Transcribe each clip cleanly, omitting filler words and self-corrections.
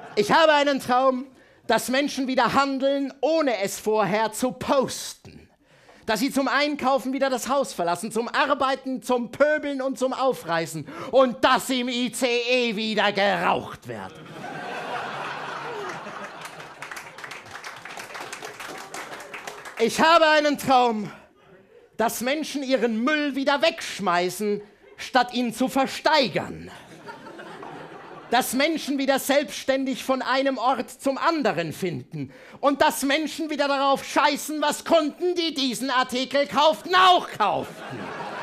Ich habe einen Traum, dass Menschen wieder handeln, ohne es vorher zu posten. Dass sie zum Einkaufen wieder das Haus verlassen, zum Arbeiten, zum Pöbeln und zum Aufreißen. Und dass im ICE wieder geraucht wird. Ich habe einen Traum, dass Menschen ihren Müll wieder wegschmeißen, statt ihn zu versteigern. Dass Menschen wieder selbstständig von einem Ort zum anderen finden. Und dass Menschen wieder darauf scheißen, was Kunden, die diesen Artikel kauften, auch kauften.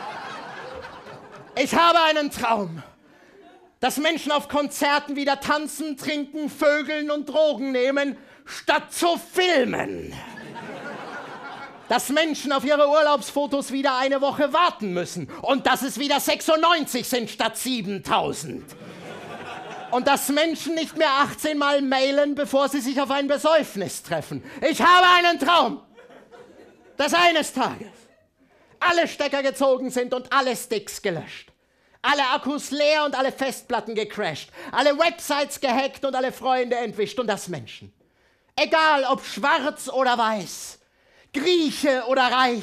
Ich habe einen Traum, dass Menschen auf Konzerten wieder tanzen, trinken, vögeln und Drogen nehmen, statt zu filmen. Dass Menschen auf ihre Urlaubsfotos wieder eine Woche warten müssen und dass es wieder 96 sind statt 7000. Und dass Menschen nicht mehr 18 Mal mailen, bevor sie sich auf ein Besäufnis treffen. Ich habe einen Traum, dass eines Tages alle Stecker gezogen sind und alle Sticks gelöscht. Alle Akkus leer und alle Festplatten gecrashed. Alle Websites gehackt und alle Freunde entwischt. Und dass Menschen, egal ob schwarz oder weiß, Grieche oder reich,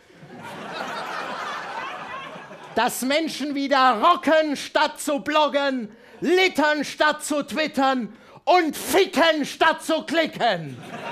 dass Menschen wieder rocken statt zu bloggen, littern statt zu twittern und ficken statt zu klicken.